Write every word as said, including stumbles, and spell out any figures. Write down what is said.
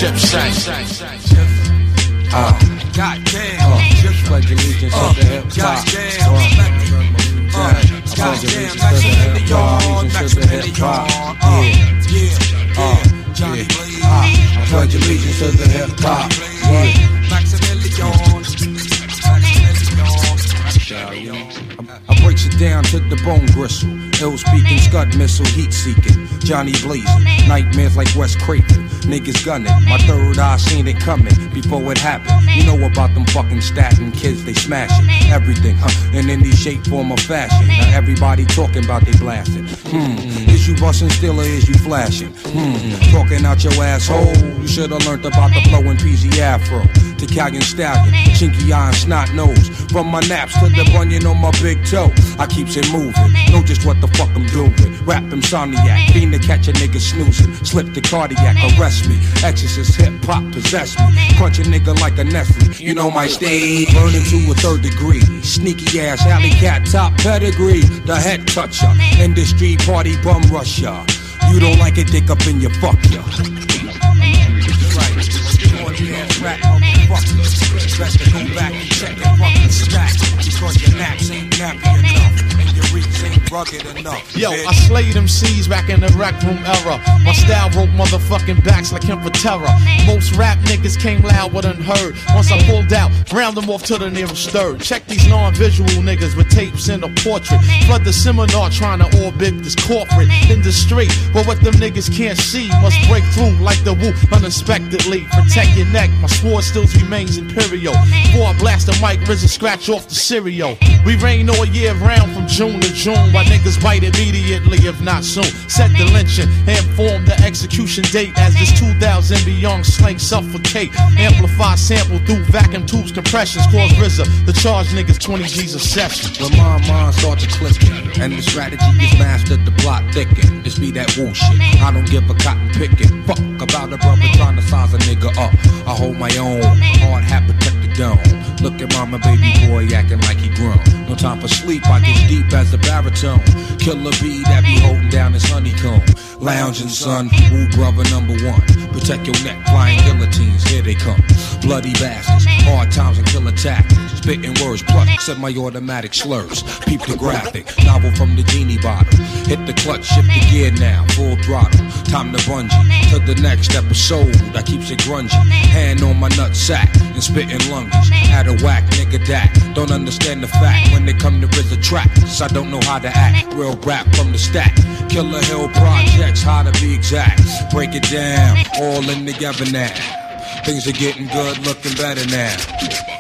Chip sang. Uh, goddamn, uh, just pledge allegiance to the hip hop. Goddamn, Maximilian, Maximilian, yeah, yeah, Johnny Blaze. I pledge allegiance to the hip hop. Yeah, Maximilian. I breaks it down to the bone gristle. Ill speaking, scud missile, heat seeking. Johnny blazing, nightmares like Wes Craven. Niggas gunning, my third eye seen it coming before it happened. You know about them fucking statin kids, they smashing everything, huh? In any shape, form, or fashion. Now everybody talking about they blasting. Hmm, is you busting still or is you flashing? Hmm, talking out your asshole. You should've learned about the flowing P Z Afro. To Italian stallion, chinky eye and snot nose. From my naps to the bunion on my big toe, I keeps it moving. Know just what the fuck I'm doing. Rap insomniac, fiend to catch a nigga snoozing. Slip the cardiac, arrest me. Exorcist hip hop possess me. Crunch a nigga like a Nestle. You know my stain. Burning to a third degree. Sneaky ass alley cat top pedigree. The head toucher. Industry party bum rusher. You don't like it, dick up in your fuck ya. Rap, motherfucker. Best to go back and check your fucking stack. Because your naps ain't nappy enough. And your reach ain't rugged enough. Yo, bitch. I slayed them C's back in the rec room era. My style broke motherfucking backs like him for terror. Most rap niggas came loud but unheard. Once I pulled out, round them off to the nearest third. Check these non-visual niggas with tapes in a portrait. Flood the seminar trying to orbit this corporate industry. But what them niggas can't see must break through like the woo unexpectedly. Protect your neck, my sword still remains imperial. Before I blast the mic, R Z A scratch off the cereal. We rain all year round from June to June. While niggas bite immediately, if not soon. Set the lynching and form the execution date. As this two thousand beyond slang suffocate. Amplify sample through vacuum tubes, compressions. Cause R Z A, the charge niggas twenty G's a session. When my mind starts to clicking and the strategy is mastered, the plot thicken. This be that woo shit. I don't give a cotton picking. Fuck about a brother trying to size a nigga up. I hold my own, hard hat protect the dome. Look at mama, baby boy acting like he grown. No time for sleep, I get deep as the baritone. Killer bee that be holding down his honeycomb. Lounging son, woo brother number one. Protect your neck, flying guillotines, here they come. Bloody bastards, hard times and killer tactics. Spitting words, plus semi-automatic slurs. Peep the graphic, novel from the genie bottle. Hit the clutch, shift the gear now, full throttle. Time to bungee, to the next episode. I keeps it grungy, hand on my nut sack and spitting lunges. At a whack, nigga that don't understand the fact. When they come to R Z A tracks, I don't know how to act. Real rap from the stack, Killer Hill projects, how to be exact. Break it down, all in together now. Things are getting good, looking better now.